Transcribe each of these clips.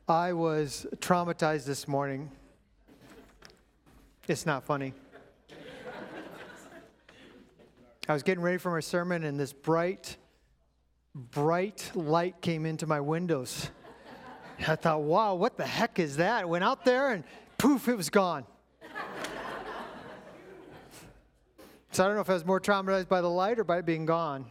I was traumatized this morning. It's not funny. I was getting ready for my sermon, and this bright light came into my windows. I thought, wow, what the heck is that? I went out there, and poof, it was gone. So I don't know if I was more traumatized by the light or by it being gone.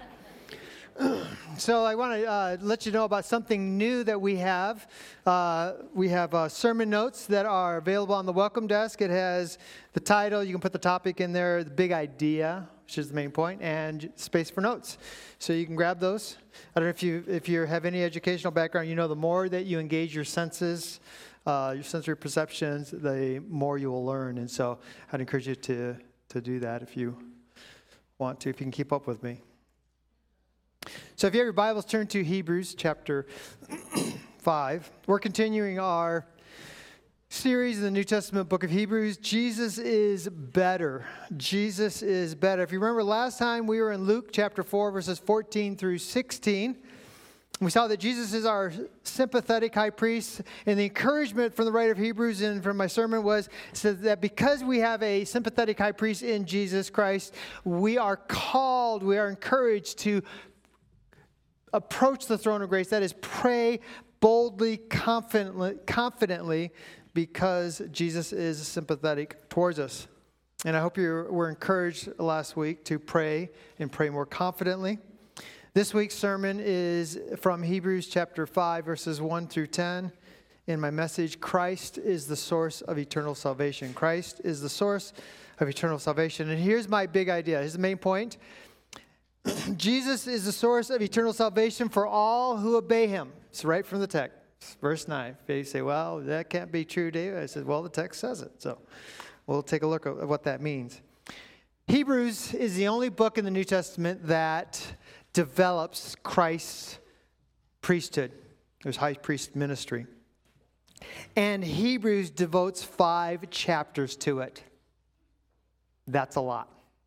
So I want to let you know about something new that we have. We have sermon notes that are available on the welcome desk. It has the title. You can put the topic in there, the big idea, which is the main point, and space for notes. So you can grab those. I don't know if you have any educational background. You know, the more that you engage your senses, your sensory perceptions, the more you will learn. And so I'd encourage you to do that if you want to, if you can keep up with me. So if you have your Bibles, turn to Hebrews chapter 5. We're continuing our series in the New Testament book of Hebrews. Jesus is better. Jesus is better. If you remember last time, we were in Luke chapter 4, verses 14 through 16. We saw that Jesus is our sympathetic high priest, and the encouragement from the writer of Hebrews and from my sermon was that because we have a sympathetic high priest in Jesus Christ, we are called, we are encouraged to approach the throne of grace. That is, pray boldly, confidently, because Jesus is sympathetic towards us. And I hope you were encouraged last week to pray and pray more confidently. This week's sermon is from Hebrews chapter 5, verses 1 through 10. In my message, Christ is the source of eternal salvation. Christ is the source of eternal salvation. And here's my big idea. Here's the main point. Jesus is the source of eternal salvation for all who obey him. It's right from the text, verse 9. You say, well, that can't be true, David. I said, well, the text says it. So we'll take a look at what that means. Hebrews is the only book in the New Testament that develops Christ's priesthood, his high priest ministry. And Hebrews devotes 5 chapters to it. That's a lot.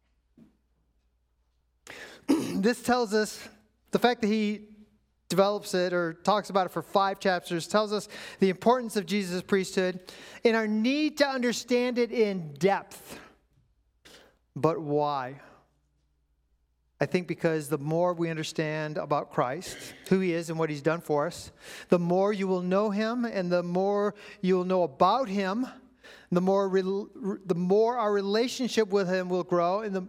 This tells us, the fact that he develops it or talks about it for 5 chapters tells us the importance of Jesus' priesthood and our need to understand it in depth. But why? I think because the more we understand about Christ, who he is and what he's done for us, the more you will know him, and the more you will know about him, the more our relationship with him will grow, and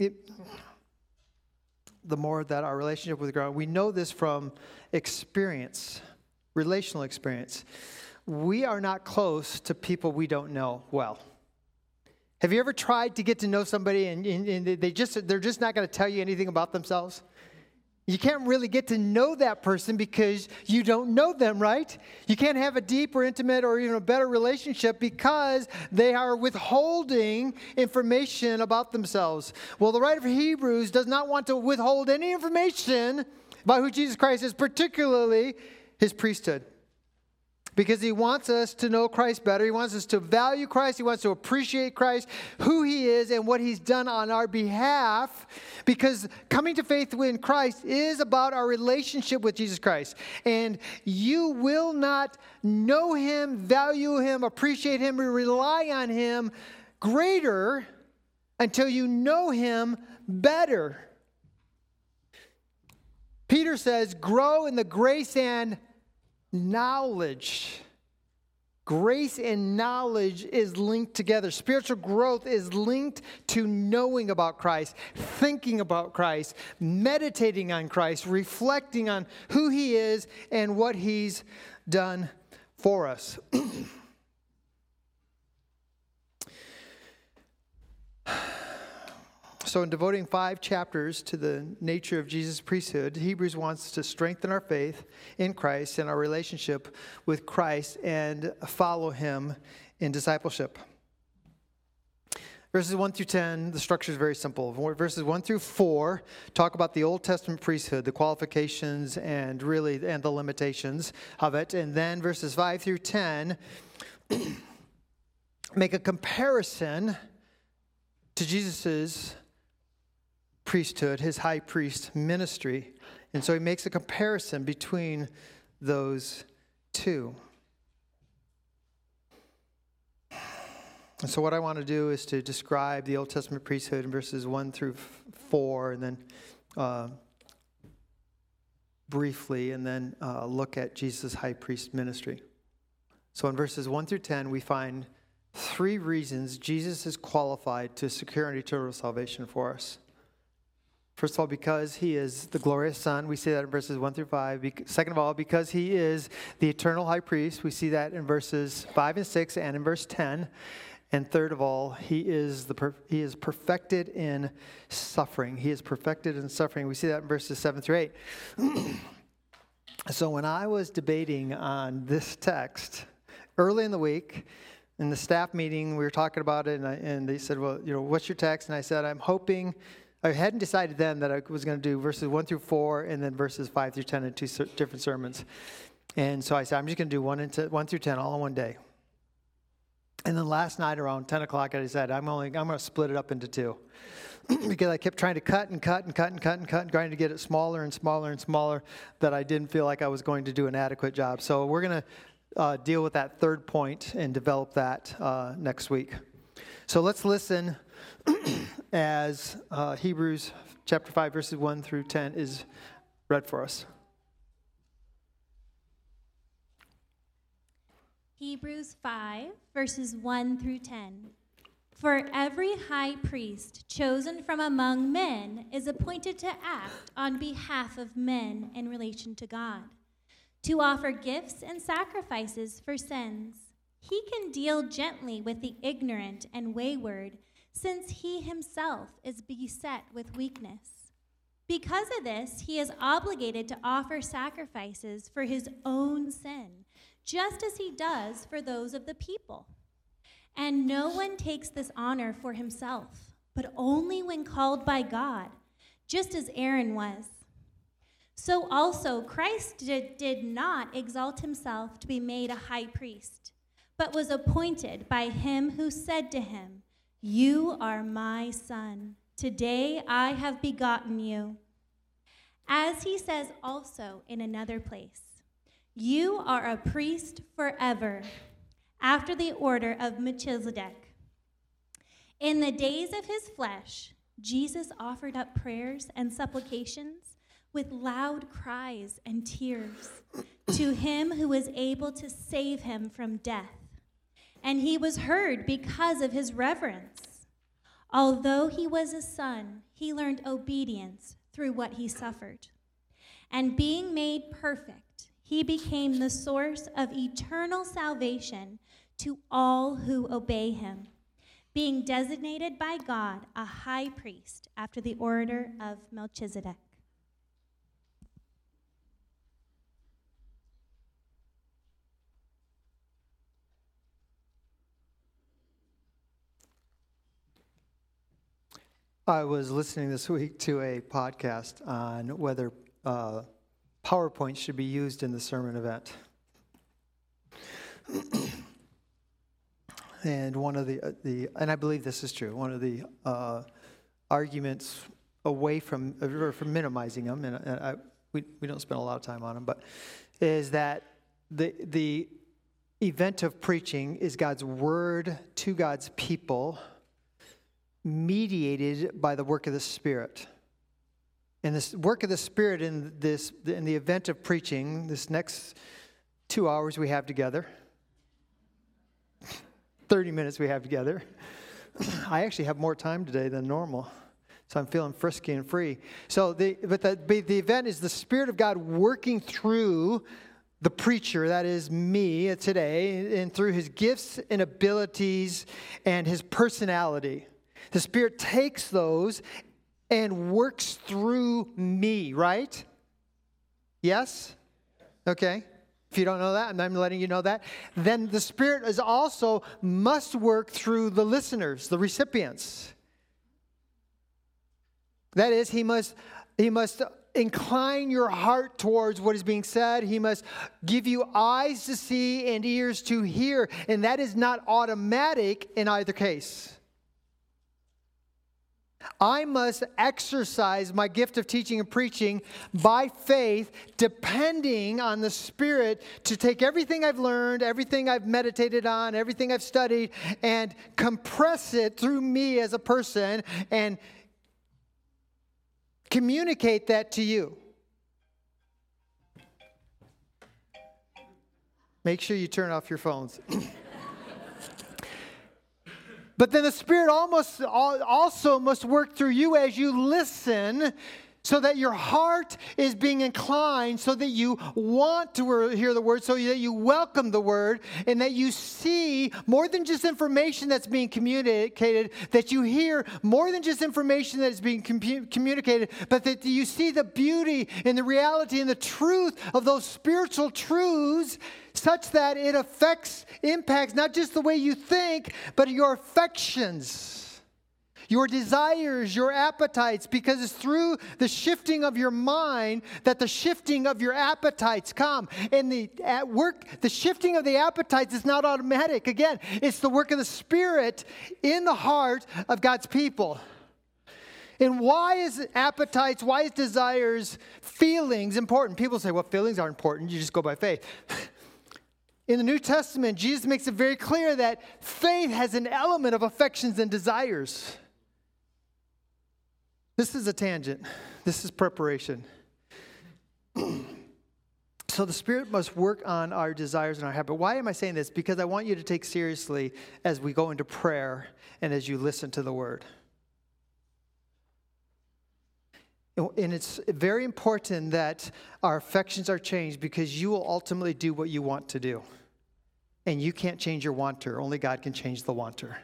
the more that our relationship will grow. We know this from experience, relational experience. We are not close to people we don't know well. Have you ever tried to get to know somebody and they're just not going to tell you anything about themselves? You can't really get to know that person because you don't know them, right? You can't have a deep or intimate or even a better relationship because they are withholding information about themselves. Well, the writer of Hebrews does not want to withhold any information about who Jesus Christ is, particularly his priesthood. Because he wants us to know Christ better. He wants us to value Christ. He wants to appreciate Christ, who he is, and what he's done on our behalf. Because coming to faith in Christ is about our relationship with Jesus Christ. And you will not know him, value him, appreciate him, or rely on him greater until you know him better. Peter says, grow in the grace and knowledge. Grace and knowledge is linked together. Spiritual growth is linked to knowing about Christ, thinking about Christ, meditating on Christ, reflecting on who he is and what he's done for us. So in devoting 5 chapters to the nature of Jesus' priesthood, Hebrews wants to strengthen our faith in Christ and our relationship with Christ and follow him in discipleship. Verses 1 through 10, the structure is very simple. Verses 1 through 4 talk about the Old Testament priesthood, the qualifications and the limitations of it. And then verses 5 through 10 make a comparison to Jesus' priesthood, his high priest ministry. And so he makes a comparison between those 2. And so what I want to do is to describe the Old Testament priesthood in verses 1 through 4, and then briefly, and then look at Jesus' high priest ministry. So in verses 1 through 10, we find 3 reasons Jesus is qualified to secure an eternal salvation for us. First of all, because he is the glorious Son. We see that in verses 1 through 5. Second of all, because he is the eternal high priest. We see that in verses 5 and 6 and in verse 10. And third of all, he is perfected in suffering. He is perfected in suffering. We see that in verses 7 through 8. So when I was debating on this text early in the week, in the staff meeting, we were talking about it, and they said, well, what's your text? And I said, I hadn't decided then that I was going to do verses 1 through 4 and then verses 5 through 10 in 2 different sermons. And so I said, I'm just going to do 1 through 10 all in one day. And then last night around 10 o'clock, I decided I'm going to split it up into 2. Because I kept trying to cut, trying to get it smaller and smaller and smaller, that I didn't feel like I was going to do an adequate job. So we're going to deal with that third point and develop that next week. So let's listen as Hebrews chapter 5, verses 1 through 10 is read for us. Hebrews 5, verses 1 through 10. For every high priest chosen from among men is appointed to act on behalf of men in relation to God, to offer gifts and sacrifices for sins. He can deal gently with the ignorant and wayward, since he himself is beset with weakness. Because of this, he is obligated to offer sacrifices for his own sin, just as he does for those of the people. And no one takes this honor for himself, but only when called by God, just as Aaron was. So also Christ did not exalt himself to be made a high priest, but was appointed by him who said to him, "You are my son. Today I have begotten you." As he says also in another place, "You are a priest forever, after the order of Melchizedek." In the days of his flesh, Jesus offered up prayers and supplications with loud cries and tears to him who was able to save him from death. And he was heard because of his reverence. Although he was a son, he learned obedience through what he suffered. And being made perfect, he became the source of eternal salvation to all who obey him, being designated by God a high priest after the order of Melchizedek. I was listening this week to a podcast on whether PowerPoint should be used in the sermon event. And one of the and I believe this is true, one of the arguments away from minimizing them, and we don't spend a lot of time on them, but is that the event of preaching is God's word to God's people, mediated by the work of the Spirit. And this work of the Spirit in the event of preaching, this next 2 hours we have together, 30 minutes we have together. I actually have more time today than normal, so I'm feeling frisky and free. So the event is the Spirit of God working through the preacher, that is me today, and through his gifts and abilities and his personality. The Spirit takes those and works through me, right? Yes? Okay. If you don't know that, and I'm letting you know that, then the Spirit is also must work through the listeners, the recipients. That is, he must incline your heart towards what is being said. He must give you eyes to see and ears to hear, and that is not automatic in either case. I must exercise my gift of teaching and preaching by faith, depending on the Spirit to take everything I've learned, everything I've meditated on, everything I've studied, and compress it through me as a person and communicate that to you. Make sure you turn off your phones. But then the Spirit also must work through you as you listen, so that your heart is being inclined, so that you want to hear the Word, so that you welcome the Word, and that you see more than just information that's being communicated, that you hear more than just information that is being communicated, but that you see the beauty and the reality and the truth of those spiritual truths, such that it impacts not just the way you think, but your affections, your desires, your appetites, because it's through the shifting of your mind that the shifting of your appetites come. And the shifting of the appetites is not automatic. Again, it's the work of the Spirit in the heart of God's people. And why is appetites, why is desires, feelings important? People say, well, feelings aren't important. You just go by faith. In the New Testament, Jesus makes it very clear that faith has an element of affections and desires. This is a tangent. This is preparation. So the Spirit must work on our desires and our habit. Why am I saying this? Because I want you to take seriously as we go into prayer and as you listen to the Word. And it's very important that our affections are changed, because you will ultimately do what you want to do. And you can't change your wanter. Only God can change the wanter.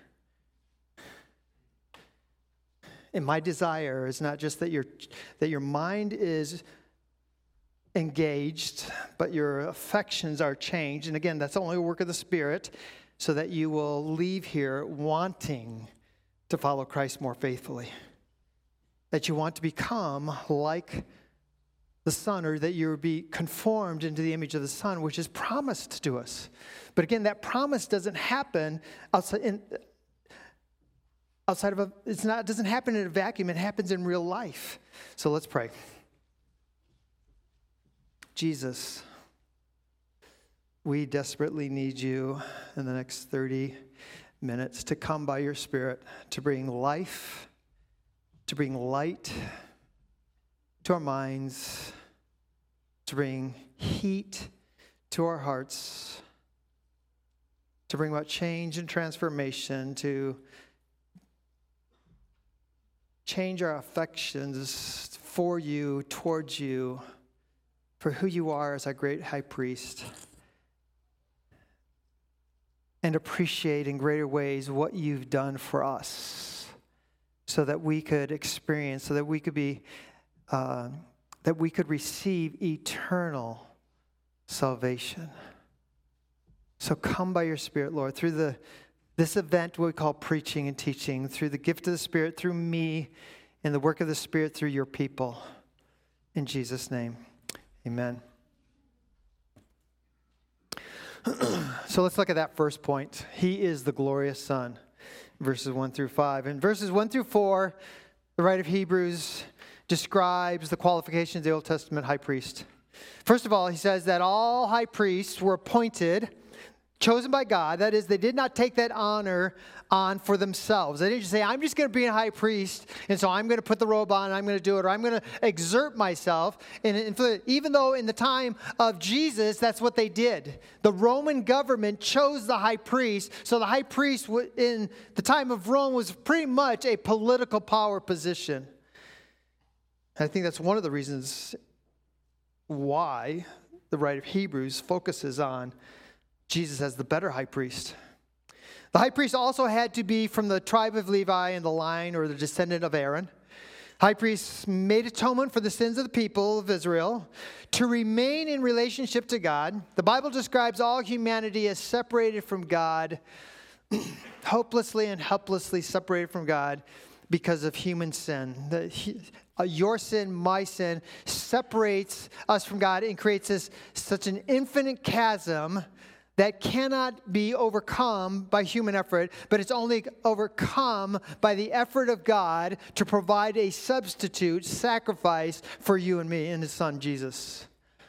And my desire is not just that your mind is engaged, but your affections are changed. And again, that's only a work of the Spirit, so that you will leave here wanting to follow Christ more faithfully. That you want to become like the Son, or that you will be conformed into the image of the Son, which is promised to us. But again, that promise doesn't happen it doesn't happen in a vacuum. It happens in real life. So let's pray. Jesus, we desperately need you in the next 30 minutes to come by your Spirit, to bring life, to bring light to our minds, to bring heat to our hearts, to bring about change and transformation, to change our affections for you, towards you, for who you are as our great high priest, and appreciate in greater ways what you've done for us, so that we could experience, so that we could be, that we could receive eternal salvation. So come by your Spirit, Lord, through this event we call preaching and teaching, through the gift of the Spirit, through me, and the work of the Spirit through your people. In Jesus' name, amen. So let's look at that first point. He is the glorious Son, verses 1 through 5. In verses 1 through 4, the writer of Hebrews describes the qualifications of the Old Testament high priest. First of all, he says that all high priests were appointed, chosen by God. That is, they did not take that honor on for themselves. They didn't just say, I'm just going to be a high priest, and so I'm going to put the robe on, and I'm going to do it, or I'm going to exert myself. And even though in the time of Jesus, that's what they did. The Roman government chose the high priest, so the high priest in the time of Rome was pretty much a political power position. I think that's one of the reasons why the writer of Hebrews focuses on Jesus as the better high priest. The high priest also had to be from the tribe of Levi and the line or the descendant of Aaron. High priests made atonement for the sins of the people of Israel to remain in relationship to God. The Bible describes all humanity as separated from God, hopelessly and helplessly separated from God because of human sin. Your sin, my sin, separates us from God and creates such an infinite chasm that cannot be overcome by human effort, but it's only overcome by the effort of God to provide a substitute sacrifice for you and me in His Son, Jesus.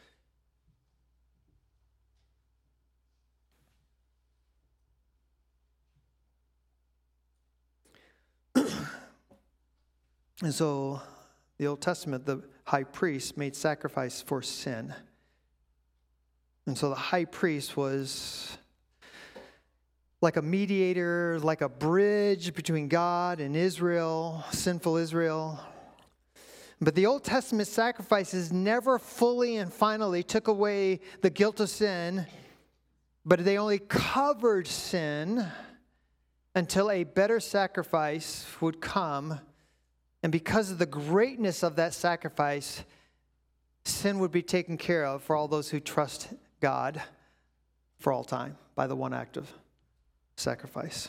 And so, the Old Testament, the high priest made sacrifice for sin. And so the high priest was like a mediator, like a bridge between God and Israel, sinful Israel. But the Old Testament sacrifices never fully and finally took away the guilt of sin, but they only covered sin until a better sacrifice would come. And because of the greatness of that sacrifice, sin would be taken care of for all those who trust God for all time by the one act of sacrifice.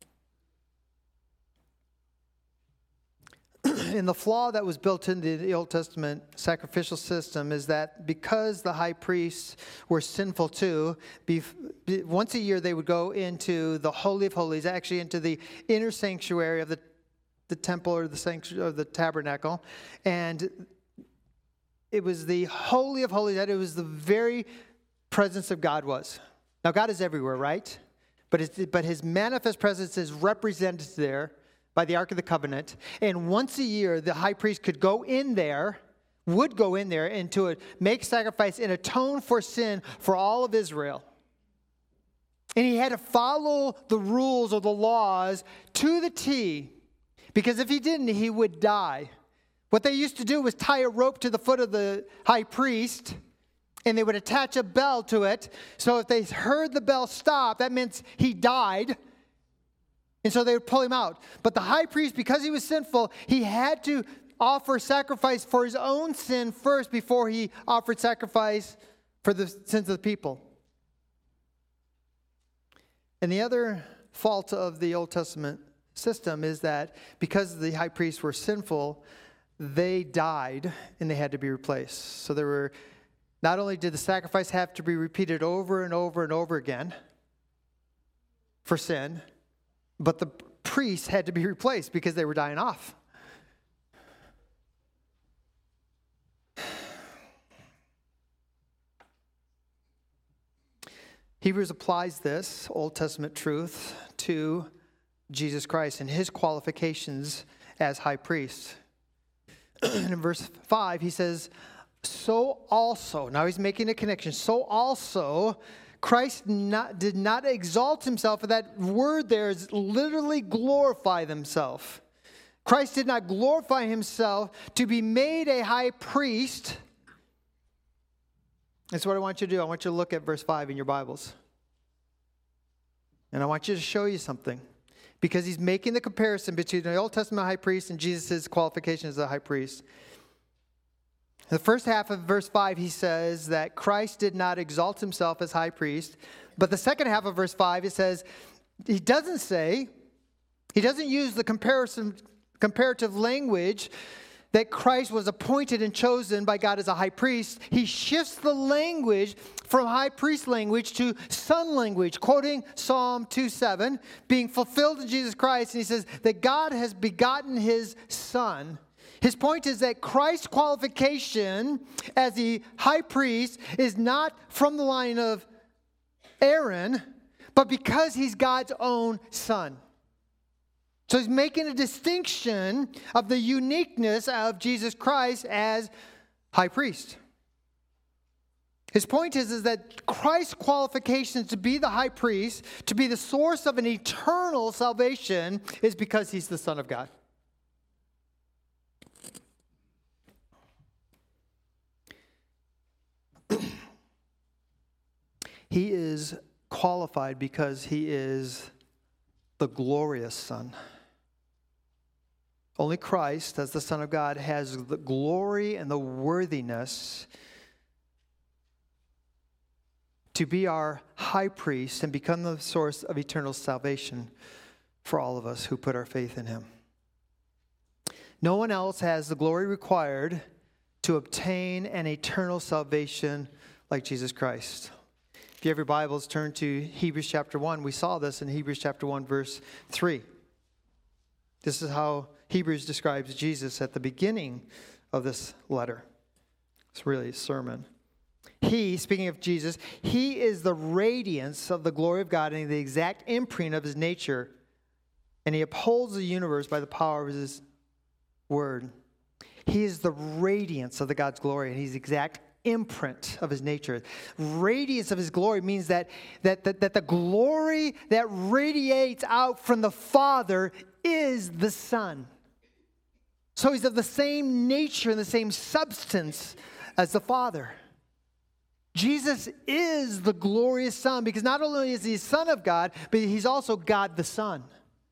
And the flaw that was built into the Old Testament sacrificial system is that because the high priests were sinful too, once a year they would go into the Holy of Holies, actually into the inner sanctuary of the temple or the sanctuary or the tabernacle, and it was the Holy of Holies, that it was the very presence of God was. Now God is everywhere, right? But His manifest presence is represented there by the Ark of the Covenant. And once a year, the high priest would go in there and to make sacrifice and atone for sin for all of Israel. And he had to follow the rules or the laws to the T, because if he didn't, he would die. What they used to do was tie a rope to the foot of the high priest, and they would attach a bell to it. So if they heard the bell stop, that meant he died. And so they would pull him out. But the high priest, because he was sinful, he had to offer sacrifice for his own sin first before he offered sacrifice for the sins of the people. And the other fault of the Old Testament system is that because the high priests were sinful, they died and they had to be replaced. So there were, not only did the sacrifice have to be repeated over and over and over again for sin, but the priests had to be replaced because they were dying off. Hebrews applies this Old Testament truth to Jesus Christ and His qualifications as high priest. And in verse 5, he says, so also, now he's making a connection, so also Christ did not exalt himself. That word there is literally glorify himself. Christ did not glorify himself to be made a high priest. That's what I want you to do. I want you to look at verse 5 in your Bibles. And I want you to show you something. Because he's making the comparison between the Old Testament high priest and Jesus' qualifications as a high priest. In the first half of verse 5, he says that Christ did not exalt himself as high priest. But the second half of verse 5, it says, he doesn't use the comparative language that Christ was appointed and chosen by God as a high priest. He shifts the language from high priest language to son language, quoting Psalm 2:7, being fulfilled in Jesus Christ. And he says that God has begotten his son. His point is that Christ's qualification as the high priest is not from the line of Aaron, but because he's God's own son. So he's making a distinction of the uniqueness of Jesus Christ as high priest. His point is that Christ's qualification to be the high priest, to be the source of an eternal salvation, is because he's the Son of God. He is qualified because he is the glorious Son. Only Christ, as the Son of God, has the glory and the worthiness to be our high priest and become the source of eternal salvation for all of us who put our faith in him. No one else has the glory required to obtain an eternal salvation like Jesus Christ. If you have your Bibles, turn to Hebrews chapter 1. We saw this in Hebrews chapter 1, verse 3. This is how Hebrews describes Jesus at the beginning of this letter. It's really a sermon. He, speaking of Jesus, he is the radiance of the glory of God and the exact imprint of his nature, and he upholds the universe by the power of his word. He is the radiance of the God's glory, and he's the exact imprint of his nature. Radiance of his glory means that the glory that radiates out from the Father is the Son. So he's of the same nature and the same substance as the Father. Jesus is the glorious Son because not only is he the Son of God, but he's also God the Son.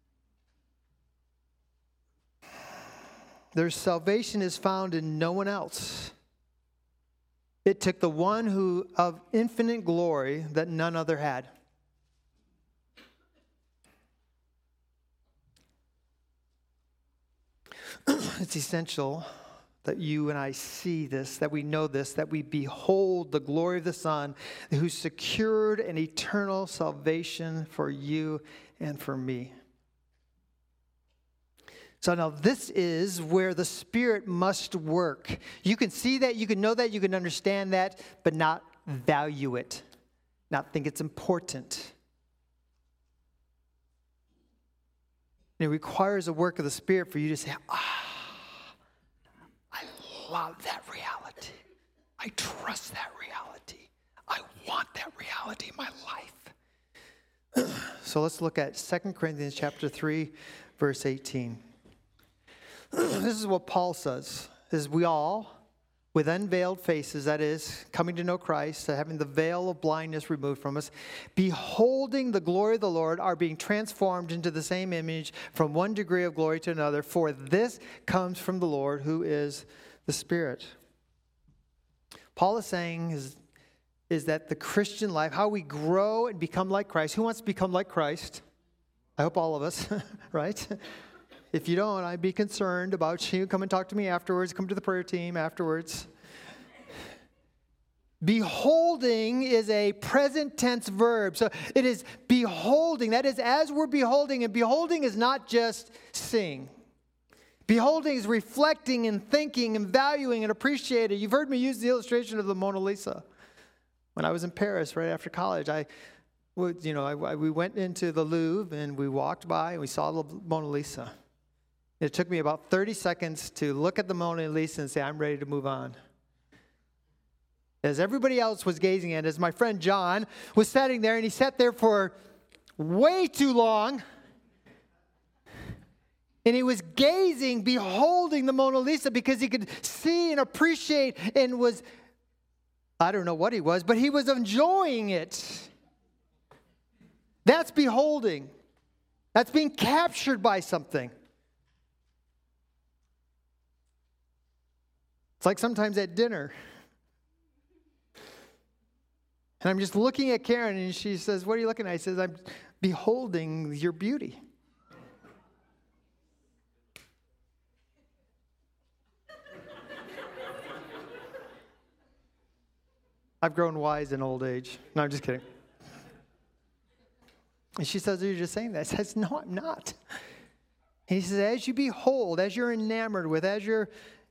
Their salvation is found in no one else. It took the one who of infinite glory that none other had. It's essential that you and I see this, that we know this, that we behold the glory of the Son who secured an eternal salvation for you and for me. So now this is where the Spirit must work. You can see that, you can know that, you can understand that, but not value it, not think it's important. And it requires a work of the Spirit for you to say, I love that reality. I trust that reality. I want that reality in my life. So let's look at 2 Corinthians chapter 3, verse 18. This is what Paul says, is we all, with unveiled faces, that is, coming to know Christ, having the veil of blindness removed from us, beholding the glory of the Lord, are being transformed into the same image from one degree of glory to another, for this comes from the Lord, who is the Spirit. Paul is saying is that the Christian life, how we grow and become like Christ. Who wants to become like Christ? I hope all of us, right? If you don't, I'd be concerned about you. Come and talk to me afterwards. Come to the prayer team afterwards. Beholding is a present tense verb. So it is beholding. That is, as we're beholding. And beholding is not just seeing. Beholding is reflecting and thinking and valuing and appreciating. You've heard me use the illustration of the Mona Lisa. When I was in Paris right after college, we went into the Louvre and we walked by and we saw the Mona Lisa. It took me about 30 seconds to look at the Mona Lisa and say, I'm ready to move on. As everybody else was gazing at it, as my friend John was sitting there, and he sat there for way too long. And he was gazing, beholding the Mona Lisa because he could see and appreciate and was, I don't know what he was, but he was enjoying it. That's beholding. That's being captured by something. It's like sometimes at dinner. And I'm just looking at Karen and she says, what are you looking at? I says, I'm beholding your beauty. I've grown wise in old age. No, I'm just kidding. And she says, are you just saying that? I says, no, I'm not. And he says, as you behold, as you're enamored with, as you're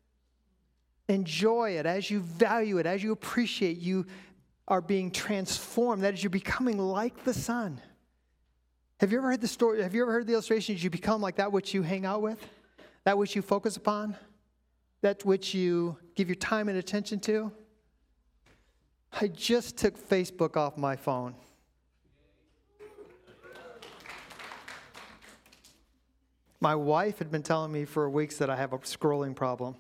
enjoy it, as you value it, as you appreciate, you are being transformed. That is, you're becoming like the Son. Have you ever heard the story? Have you ever heard the illustrations? You become like that which you hang out with, that which you focus upon, that which you give your time and attention to. I just took Facebook off my phone. My wife had been telling me for weeks that I have a scrolling problem.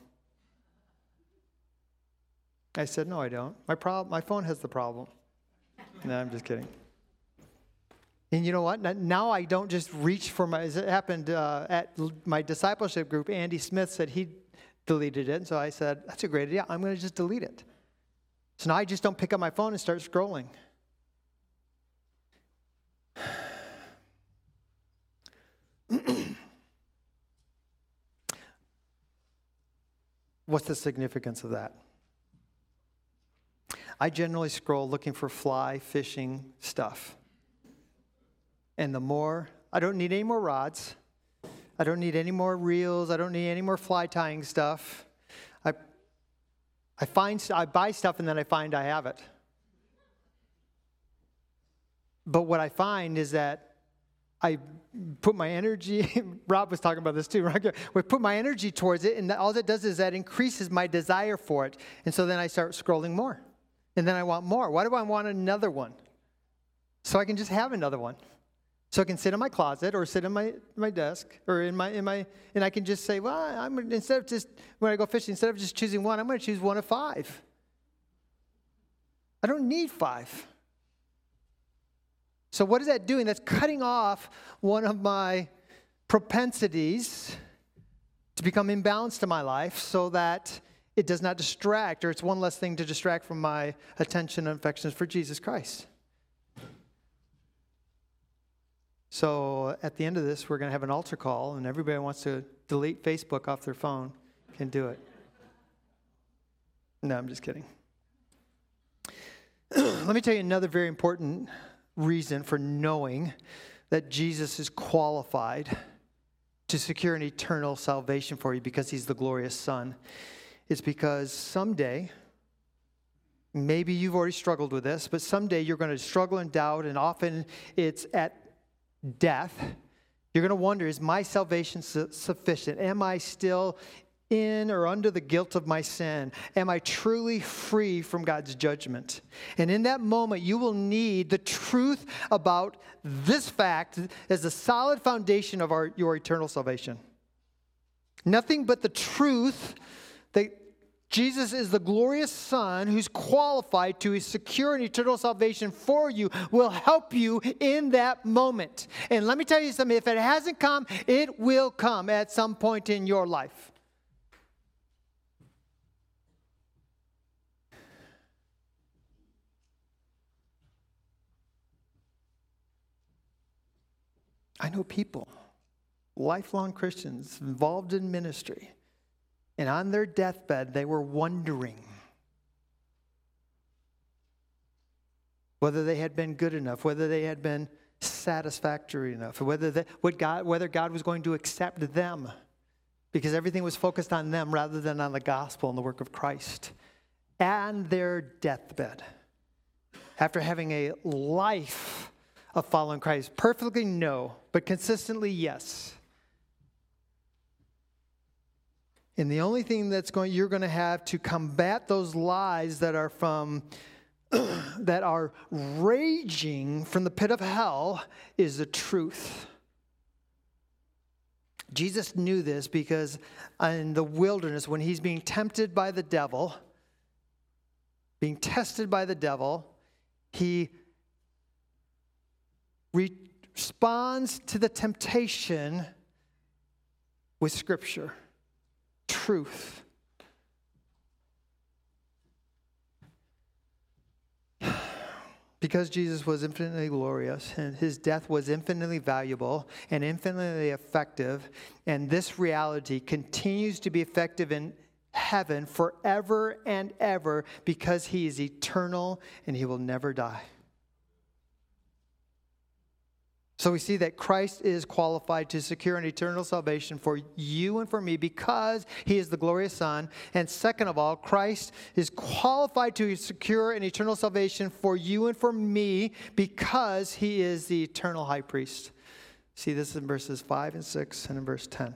I said, no, I don't. My phone has the problem. No, I'm just kidding. And you know what? Now I don't just reach for my, as it happened at my discipleship group, Andy Smith said he deleted it. And so I said, that's a great idea. I'm going to just delete it. So now I just don't pick up my phone and start scrolling. What's the significance of that? I generally scroll looking for fly fishing stuff. And the more, I don't need any more rods. I don't need any more reels. I don't need any more fly tying stuff. I buy stuff and then I find I have it. But what I find is that I put my energy, Rob was talking about this too, right? We put my energy towards it, and all that does is that increases my desire for it. And so then I start scrolling more. And then I want more. Why do I want another one? So I can just have another one. So I can sit in my closet or sit in my desk or in my and I can just say, well, instead of just, when I go fishing, instead of just choosing one, I'm going to choose one of 5. I don't need 5. So what is that doing? That's cutting off one of my propensities to become imbalanced in my life so that it does not distract, or it's one less thing to distract from my attention and affections for Jesus Christ. So at the end of this, we're going to have an altar call, and everybody who wants to delete Facebook off their phone can do it. No, I'm just kidding. Let me tell you another very important reason for knowing that Jesus is qualified to secure an eternal salvation for you because he's the glorious Son. It's because someday, maybe you've already struggled with this, but someday you're going to struggle and doubt, and often it's at death. You're going to wonder, is my salvation sufficient? Am I still in or under the guilt of my sin? Am I truly free from God's judgment? And in that moment, you will need the truth about this fact as the solid foundation of your eternal salvation. Nothing but the truth that Jesus is the glorious Son who's qualified to secure an eternal salvation for you will help you in that moment. And let me tell you something, if it hasn't come, it will come at some point in your life. I know people, lifelong Christians involved in ministry, and on their deathbed, they were wondering whether they had been good enough, whether they had been satisfactory enough, whether God was going to accept them, because everything was focused on them rather than on the gospel and the work of Christ. On their deathbed, after having a life of following Christ, perfectly no, but consistently yes. And the only thing you're going to have to combat those lies that are that are raging from the pit of hell is the truth. Jesus knew this because in the wilderness, when he's being tempted by the devil, being tested by the devil, he responds to the temptation with Scripture. Truth. Because Jesus was infinitely glorious and his death was infinitely valuable and infinitely effective, and this reality continues to be effective in heaven forever and ever because he is eternal and he will never die. So we see that Christ is qualified to secure an eternal salvation for you and for me because he is the glorious Son. And second of all, Christ is qualified to secure an eternal salvation for you and for me because he is the eternal high priest. See this in verses 5 and 6 and in verse 10.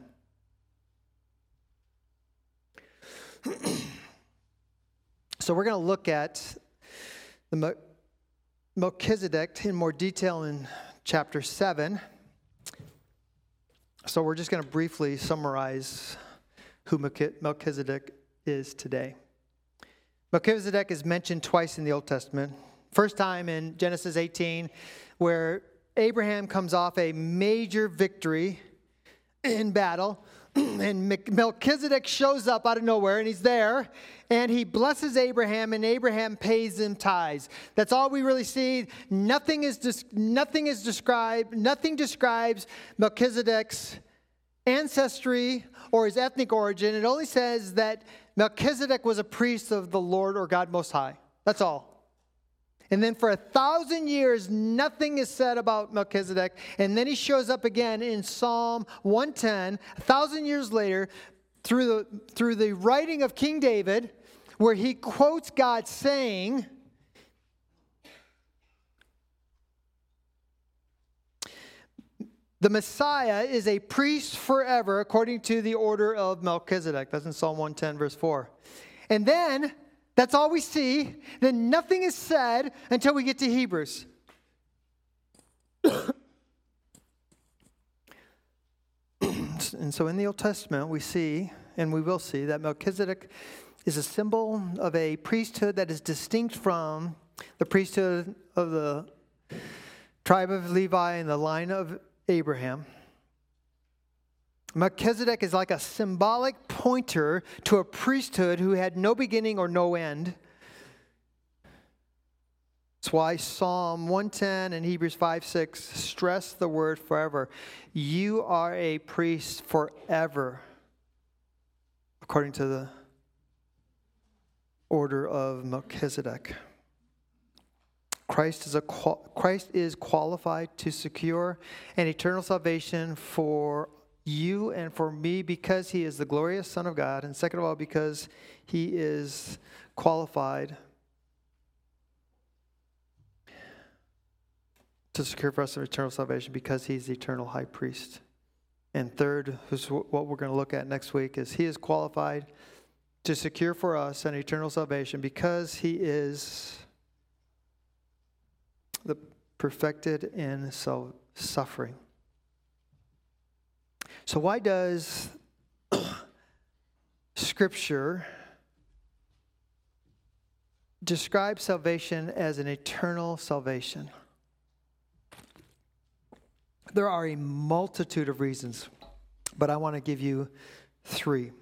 So we're going to look at the Melchizedek in more detail in chapter 7. So we're just going to briefly summarize who Melchizedek is today. Melchizedek is mentioned twice in the Old Testament. First time in Genesis 18, where Abraham comes off a major victory in battle, and Melchizedek shows up out of nowhere, and he's there, and he blesses Abraham, and Abraham pays him tithes. That's all we really see. Nothing describes Melchizedek's ancestry or his ethnic origin. It only says that Melchizedek was a priest of the Lord or God Most High. That's all. And then for 1,000 years, nothing is said about Melchizedek. And then he shows up again in Psalm 110, 1,000 years later, through the writing of King David, where he quotes God saying, the Messiah is a priest forever according to the order of Melchizedek. That's in Psalm 110, verse 4. And then, that's all we see. Then nothing is said until we get to Hebrews. And so in the Old Testament, we see, and we will see, that Melchizedek is a symbol of a priesthood that is distinct from the priesthood of the tribe of Levi and the line of Abraham. Melchizedek is like a symbolic pointer to a priesthood who had no beginning or no end. That's why Psalm 110 and Hebrews 5:6 stress the word forever. You are a priest forever, according to the order of Melchizedek. Christ is qualified to secure an eternal salvation for you and for me because he is the glorious Son of God, and second of all, because he is qualified to secure for us an eternal salvation because he's the eternal high priest. And third, what we're going to look at next week, is he is qualified to secure for us an eternal salvation because he is the perfected in suffering. So why does Scripture describe salvation as an eternal salvation? There are a multitude of reasons, but I want to give you 3.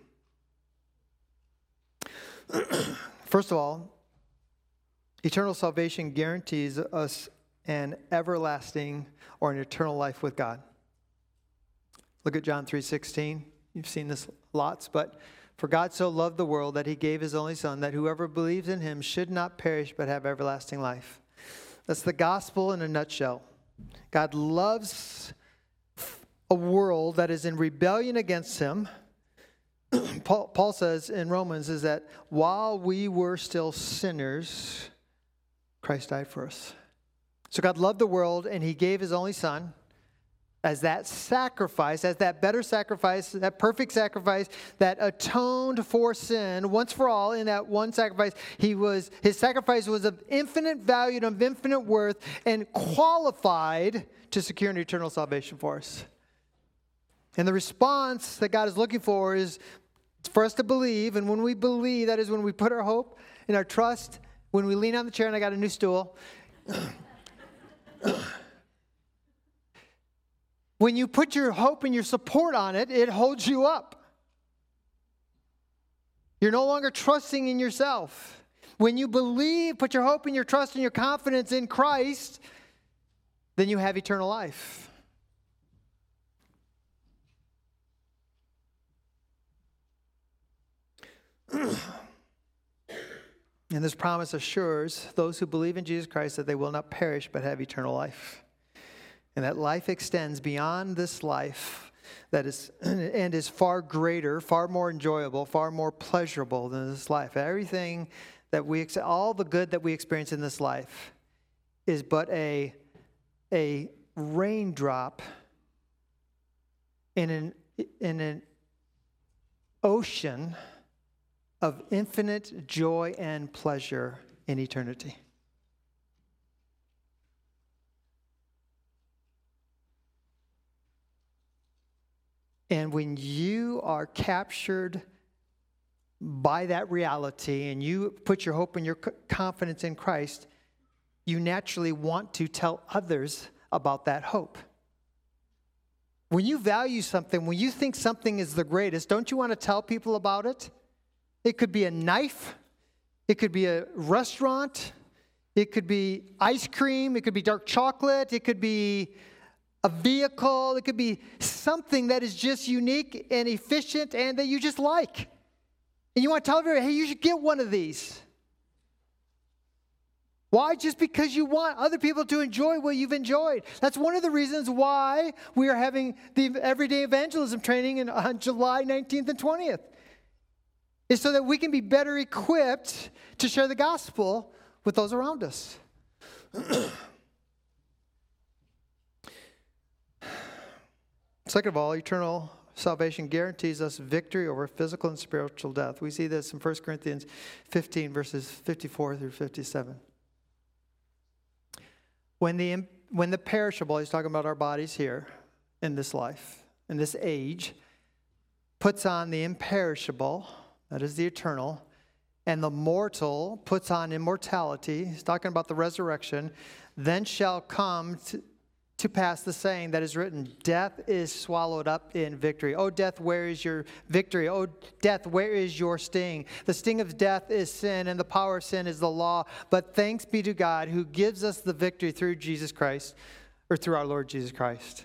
First of all, eternal salvation guarantees us an everlasting or an eternal life with God. Look at John 3:16. You've seen this lots, but for God so loved the world that he gave his only Son, that whoever believes in him should not perish but have everlasting life. That's the gospel in a nutshell. God loves a world that is in rebellion against him. Paul says in Romans is that while we were still sinners, Christ died for us. So God loved the world and he gave his only Son as that sacrifice, as that better sacrifice, that perfect sacrifice that atoned for sin once for all. In that one sacrifice, his sacrifice was of infinite value and of infinite worth and qualified to secure an eternal salvation for us. And the response that God is looking for is for us to believe. And when we believe, that is when we put our hope and our trust, when we lean on the chair, and I got a new stool. When you put your hope and your support on it, it holds you up. You're no longer trusting in yourself. When you believe, put your hope and your trust and your confidence in Christ, then you have eternal life. And this promise assures those who believe in Jesus Christ that they will not perish but have eternal life. And that life extends beyond this life that is and is far greater, far more enjoyable, far more pleasurable than this life. Everything that all the good that we experience in this life is but a raindrop in an ocean of infinite joy and pleasure in eternity. And when you are captured by that reality and you put your hope and your confidence in Christ, you naturally want to tell others about that hope. When you value something, when you think something is the greatest, don't you want to tell people about it? It could be a knife. It could be a restaurant. It could be ice cream. It could be dark chocolate. It could be a vehicle. It could be something that is just unique and efficient and that you just like. And you want to tell everybody, hey, you should get one of these. Why? Just because you want other people to enjoy what you've enjoyed. That's one of the reasons why we are having the everyday evangelism training on July 19th and 20th. Is so that we can be better equipped to share the gospel with those around us. Second of all, eternal salvation guarantees us victory over physical and spiritual death. We see this in 1 Corinthians 15, verses 54 through 57. When the perishable, he's talking about our bodies here in this life, in this age, puts on the imperishable, that is the eternal, and the mortal puts on immortality, he's talking about the resurrection, then shall come to pass the saying that is written, death is swallowed up in victory. O death, where is your victory? O death, where is your sting? The sting of death is sin, and the power of sin is the law. But thanks be to God who gives us the victory through Jesus Christ, or through our Lord Jesus Christ.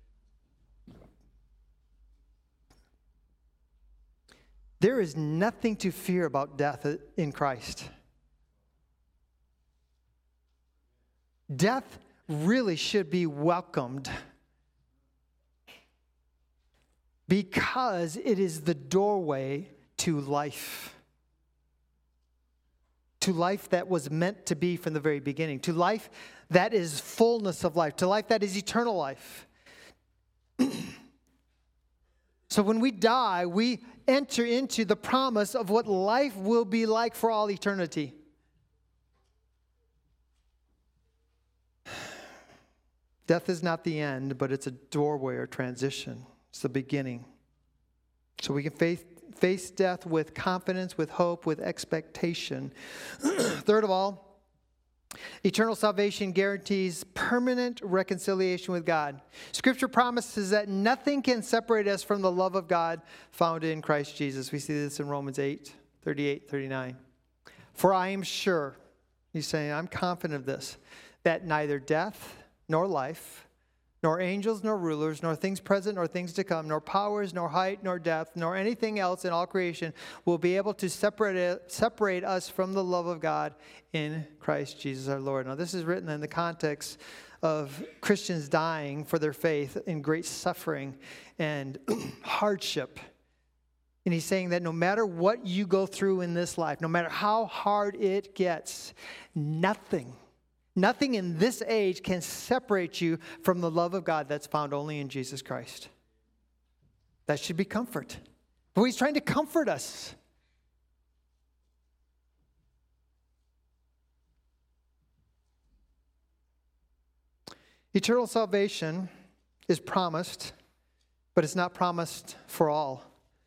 There is nothing to fear about death in Christ. Death really should be welcomed because it is the doorway to life. To life that was meant to be from the very beginning. To life that is fullness of life. To life that is eternal life. So when we die, we enter into the promise of what life will be like for all eternity. Death is not the end, but it's a doorway or transition. It's the beginning. So we can face death with confidence, with hope, with expectation. Third of all, eternal salvation guarantees permanent reconciliation with God. Scripture promises that nothing can separate us from the love of God found in Christ Jesus. We see this in Romans 8, 38, 39. For I am sure, he's saying, I'm confident of this, that neither death nor life, nor angels, nor rulers, nor things present, nor things to come, nor powers, nor height, nor depth, nor anything else in all creation will be able to separate us from the love of God in Christ Jesus our Lord. Now, this is written in the context of Christians dying for their faith in great suffering and hardship. And he's saying that no matter what you go through in this life, no matter how hard it gets, nothing in this age can separate you from the love of God that's found only in Jesus Christ. That should be comfort. But he's trying to comfort us. Eternal salvation is promised, but it's not promised for all.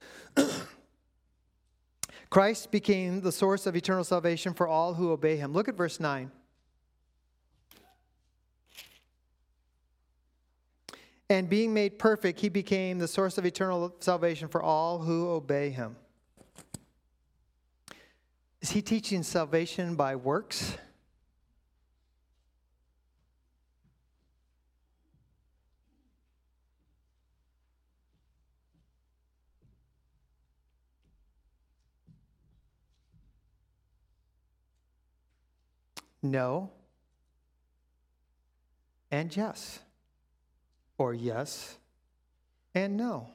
Christ became the source of eternal salvation for all who obey him. Look at verse 9. And being made perfect, he became the source of eternal salvation for all who obey him. Is he teaching salvation by works? No. And yes. Or yes and no.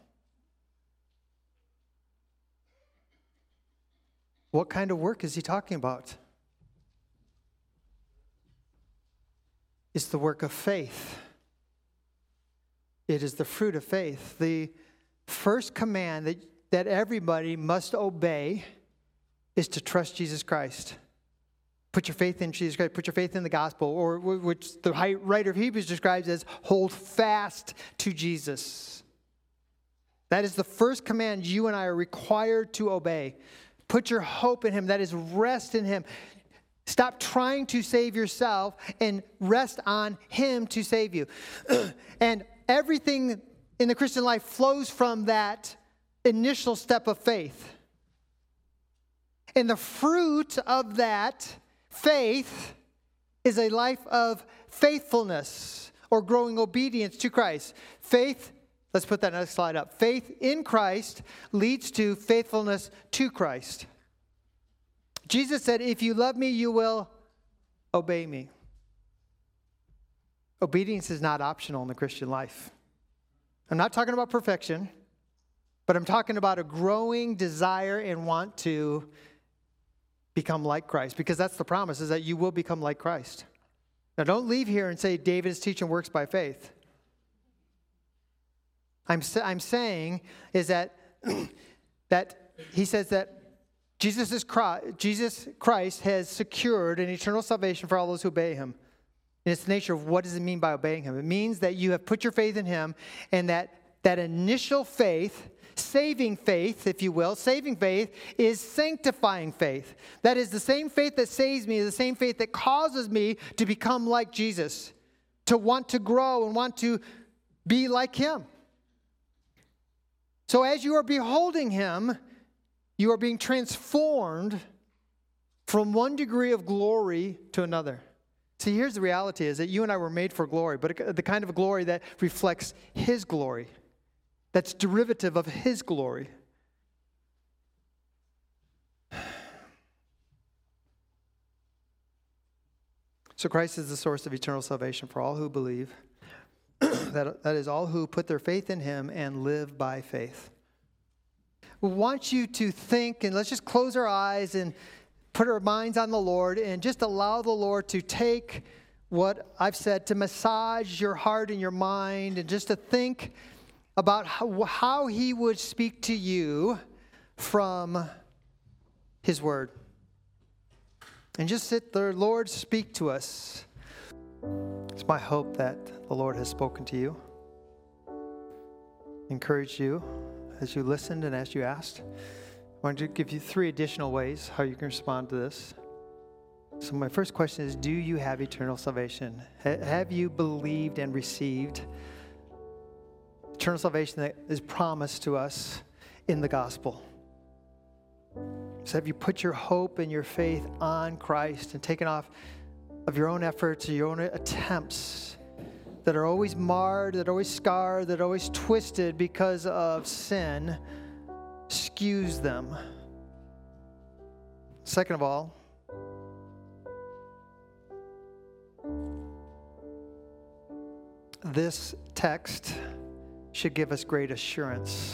What kind of work is he talking about? It's the work of faith. It is the fruit of faith. The first command that everybody must obey is to trust Jesus Christ. Put your faith in Jesus Christ. Put your faith in the gospel, or which the writer of Hebrews describes as hold fast to Jesus. That is the first command you and I are required to obey. Put your hope in him. That is rest in him. Stop trying to save yourself and rest on him to save you. And everything in the Christian life flows from that initial step of faith. And the fruit of that faith is a life of faithfulness or growing obedience to Christ. Faith, let's put that next slide up. Faith in Christ leads to faithfulness to Christ. Jesus said, if you love me, you will obey me. Obedience is not optional in the Christian life. I'm not talking about perfection, but I'm talking about a growing desire and want to become like Christ, because that's the promise, is that you will become like Christ. Now, don't leave here and say David's teaching works by faith. I'm saying is that that he says that Jesus Christ has secured an eternal salvation for all those who obey him. And it's the nature of what does it mean by obeying him? It means that you have put your faith in him, and that initial faith, saving faith, if you will, saving faith is sanctifying faith. That is, the same faith that saves me is the same faith that causes me to become like Jesus, to want to grow and want to be like him. So as you are beholding him, you are being transformed from one degree of glory to another. See, here's the reality, is that you and I were made for glory, but the kind of glory that reflects his glory, that's derivative of his glory. So Christ is the source of eternal salvation for all who believe. That is, all who put their faith in him and live by faith. We want you to think, and let's just close our eyes and put our minds on the Lord and just allow the Lord to take what I've said, to massage your heart and your mind, and just to think about how he would speak to you from his word. And just sit there, Lord, speak to us. It's my hope that the Lord has spoken to you, encouraged you as you listened and as you asked. I want to give you 3 additional ways how you can respond to this. So my first question is, do you have eternal salvation? Have you believed and received eternal salvation that is promised to us in the gospel? So have you put your hope and your faith on Christ and taken off of your own efforts or your own attempts that are always marred, that are always scarred, that are always twisted because of sin, skews them? Second of all, this text should give us great assurance,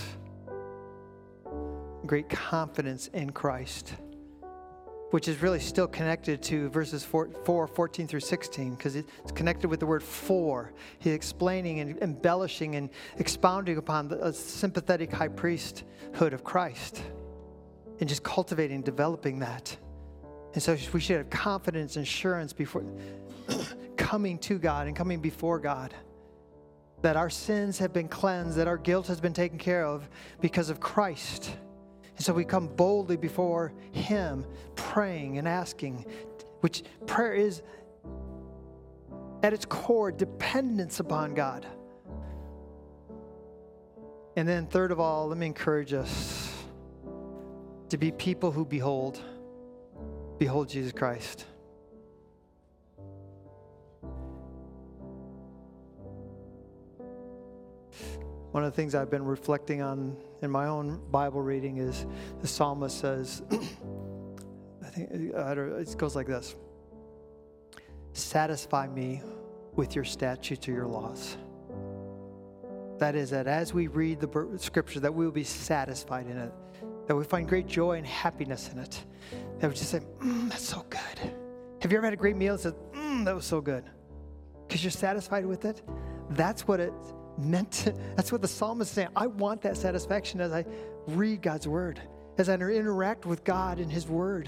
great confidence in Christ, which is really still connected to verses 14 through 16, because it's connected with the word for. He's explaining and embellishing and expounding upon the sympathetic high priesthood of Christ, and just cultivating, developing that. And so we should have confidence and assurance before coming to God and coming before God, that our sins have been cleansed, that our guilt has been taken care of because of Christ. And so we come boldly before him, praying and asking, which prayer is at its core dependence upon God. And then third of all, let me encourage us to be people who behold Jesus Christ. One of the things I've been reflecting on in my own Bible reading is the psalmist says, it goes like this: satisfy me with your statutes or your laws. That is, that as we read the scripture, that we will be satisfied in it, that we find great joy and happiness in it, that we just say, that's so good. Have you ever had a great meal and said, that was so good? Because you're satisfied with it? That's what it's meant to, that's what the psalmist is saying. I want that satisfaction as I read God's word, as I interact with God in his word.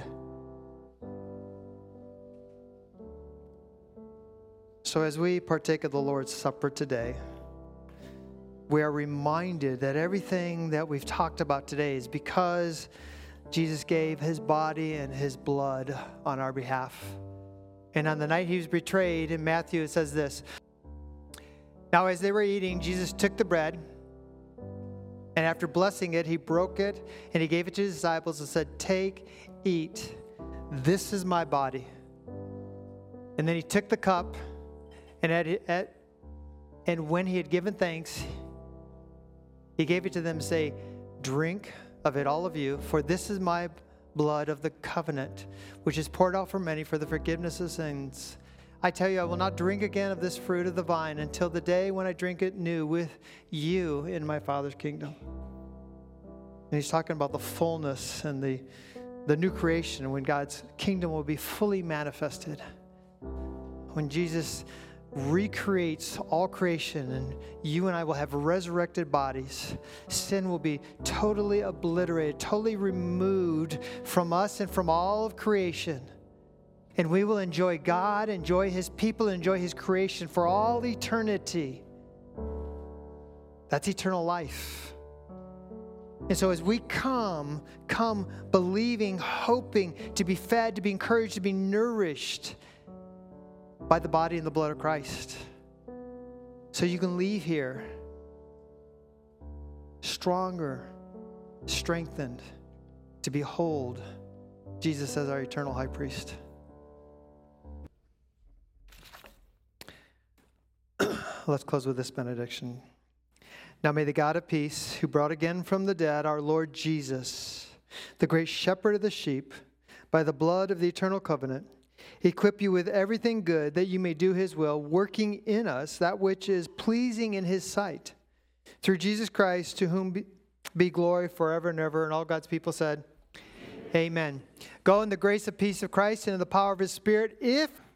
So as we partake of the Lord's Supper today, we are reminded that everything that we've talked about today is because Jesus gave his body and his blood on our behalf. And on the night he was betrayed, in Matthew it says this: now as they were eating, Jesus took the bread, and after blessing it, he broke it, and he gave it to his disciples and said, take, eat, this is my body. And then he took the cup, and when he had given thanks, he gave it to them, say, drink of it, all of you, for this is my blood of the covenant, which is poured out for many for the forgiveness of sins. I tell you, I will not drink again of this fruit of the vine until the day when I drink it new with you in my Father's kingdom. And he's talking about the fullness and the new creation, when God's kingdom will be fully manifested. When Jesus recreates all creation and you and I will have resurrected bodies, sin will be totally obliterated, totally removed from us and from all of creation. And we will enjoy God, enjoy His people, enjoy His creation for all eternity. That's eternal life. And so as we come believing, hoping to be fed, to be encouraged, to be nourished by the body and the blood of Christ. So you can leave here stronger, strengthened, to behold Jesus as our eternal high priest. Let's close with this benediction. Now may the God of peace, who brought again from the dead our Lord Jesus, the great shepherd of the sheep, by the blood of the eternal covenant, equip you with everything good that you may do His will, working in us that which is pleasing in His sight. Through Jesus Christ, to whom be glory forever and ever. And all God's people said, Amen. Go in the grace and peace of Christ and in the power of His Spirit. If